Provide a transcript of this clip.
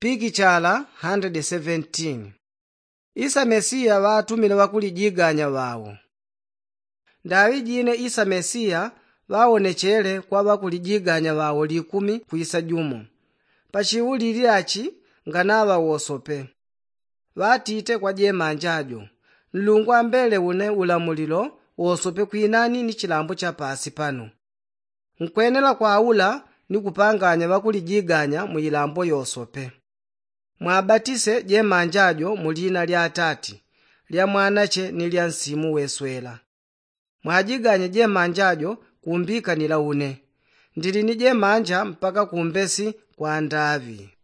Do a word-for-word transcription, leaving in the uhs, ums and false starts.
Pikichala one hundred seventeen. Isa Mesiya watumile wakulijiganya wawo. Ndawi jine Isa Mesiya waonechere kwa wakulijiganya wawo likumi kuisa jumo. Pachiwulili achi nganawa wosope. Watite kwa jemanjajo. Nlungu ambele une ulamulilo wosope kwinani ni chilambo cha pasi pano. Nkwenela kwa ula ni kupanganya wakulijiganya muilambo yosope. Mwabatise jemanjajo mulina lya Atati, lya Mwanache ni lya Nsimu weswela. Mwajiganya jemanjajo kumbika nila une. Ndili ni jemanja mpaka kumbesi kwa ndavi.